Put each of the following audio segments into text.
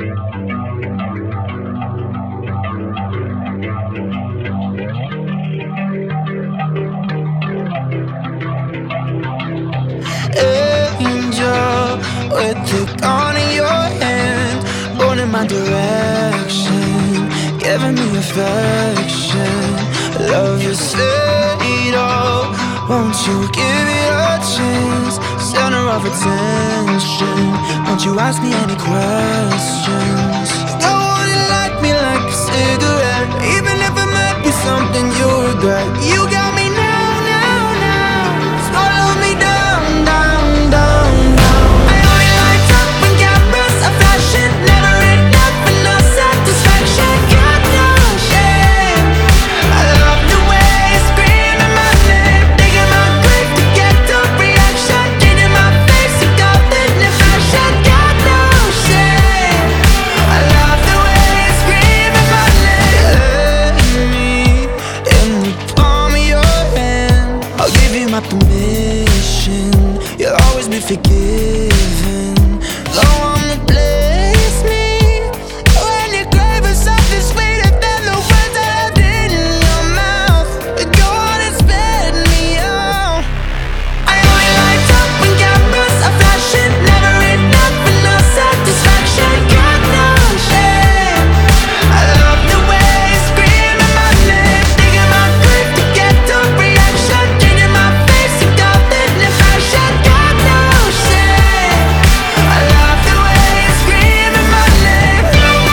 Angel, with the gun in your hand, going in my direction, giving me affection. Love is fatal, won't you give it a chance? Center of attention, won't you ask me any questions? You wouldn't like me like a cigarette, even if it might be something you regret. You got me now, now, now, swallow me down, down, down, down. I only light up when cameras are flashing, never enough for no satisfaction. Got no shame, I love the way you scream in my name, digging my grave to get the reaction, getting my face to go in fashion. Got no shame, I love the way you scream in my name. Let me in the palm of your hand, I'll give you my permission, you'll always be forgiven. Don't wanna bless me when your grave is something sweeter than the words I had in your mouth. Go on and spit me out. I only light up when cameras are flashing, never enough for no satisfaction. Got no shame, I love the way you scream in my name, digging my grave to get the reaction, getting my face to go in fashion. Got no shame, I love the way you scream in my name.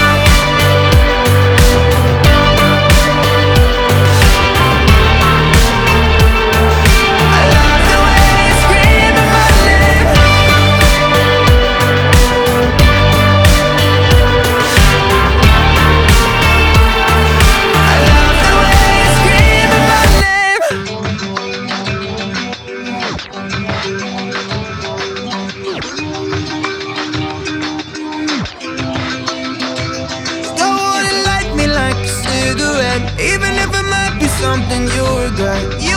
I love the way you scream in my name. I love the way you scream in my name. You wouldn't like me like a cigarette, even if it might be something you regret.